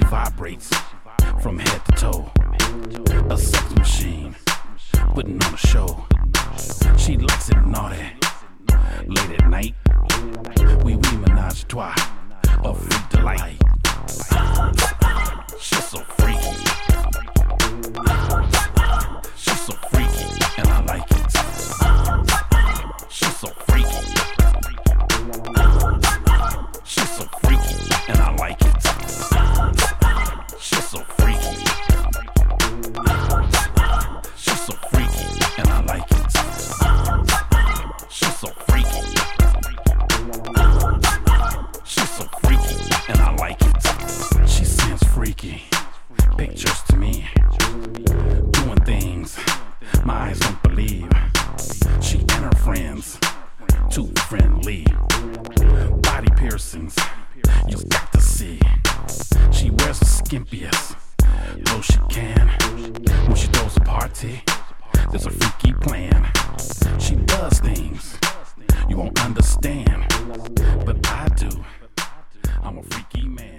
vibrates from head to toe. A sex machine, putting on a show. She likes it naughty, late at night. We menage a trois, a freak delight. She's so freaky. She's so freaky, and I like it. She's so freaky. She's so freaky, and I like it. She's so freaky. She's so freaky, and I like it. She's so freaky. She's so freaky, and I like it. She seems freaky. Pictures to me, doing things my eyes don't believe. She and her friends, too friendly. Body piercings, you've got to see. She wears the skimpiest clothes she can. When she throws a party, there's a freaky plan. She does things you won't understand, but I do. I'm a freaky man.